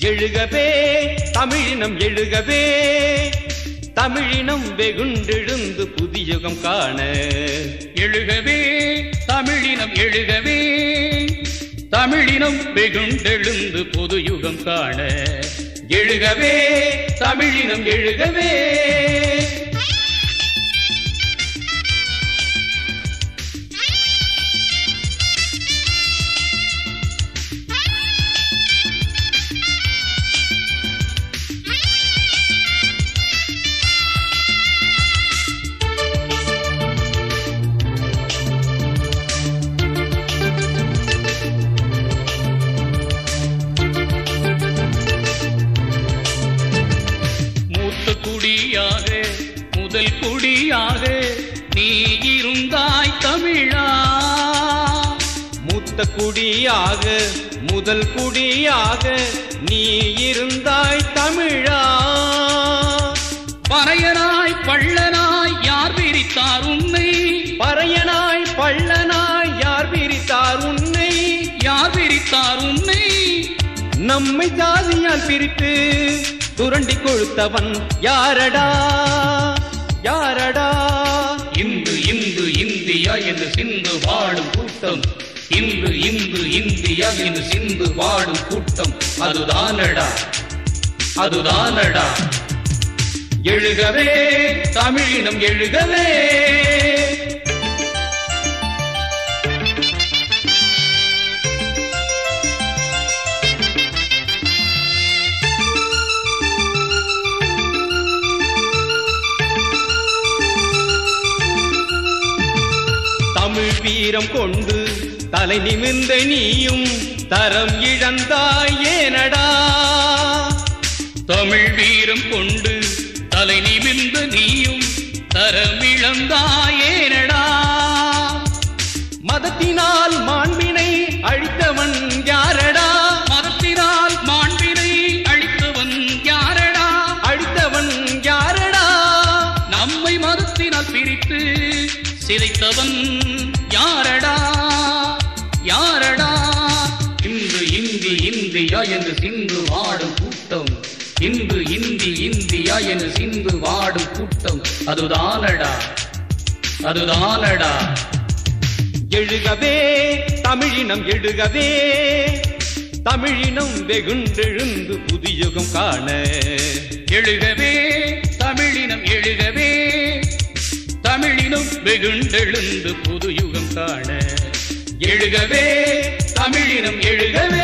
எழுகவே தமிழினம் எழுகவே தமிழினம் வெகுண்டெழுந்து புதியுகம் காண எழுகவே தமிழினம் எழுகவே தமிழினம் வெகுண்டெழுந்து புதுயுகம் காண எழுகவே தமிழினம் எழுகவே குடியாக முதல் குடியாக நீ இருந்தாய் தமிழா மூத்த குடியாக முதல் குடியாக நீ இருந்தாய் தமிழா பறையனாய் பள்ளனாய் யார் பிரித்தார் உன்னை பறையனாய் பள்ளனாய் யார் பிரித்தார் உன்னை யார் பிரித்தார் உன்னை நம்மை ஜாதியால் பிரித்து துரண்டி கொழுத்தவன் யாரடா யாரடா இந்து இந்து இந்தியா என்று சிந்து பாடும் கூட்டம் இந்து இந்து இந்தியா என்று சிந்து பாடும் கூட்டம் அதுதானடா அதுதானடா எழுகவே தமிழினம் எழுகவே தமிழ் வீரம் கொண்டு தலை நிமிர்ந்த நீயும் தரம் இழந்தாய் ஏனடா தமிழ் வீரம் கொண்டு தலை நிமிர்ந்த நீயும் தரம் இழந்தாய் ஏனடா மதத்தினால் மாண்பினை அழித்தவன் யாரடா மதத்தினால் மாண்பினை அழித்தவன் யாரடா அழித்தவன் யாரடா நம்மை மதத்தினால் பிரித்து சிதைத்தவன் யாரடா யாரடா இந்து இந்தி இந்தியா என்று சிந்து வாடும் கூட்டம் இந்து இந்தி இந்தியா என்று சிந்து வாடும் கூட்டம் அதுதானடா அதுதானடா எழுகவே தமிழினம் எழுகவே தமிழினம் வெகுண்டெழுந்து புதியுகம் காண எழுகவே தமிழினம் எழுகவே தமிழினம் வெகுண்டெழுந்து புதுயுகம் காண எழுகவே தமிழினம் எழுகவே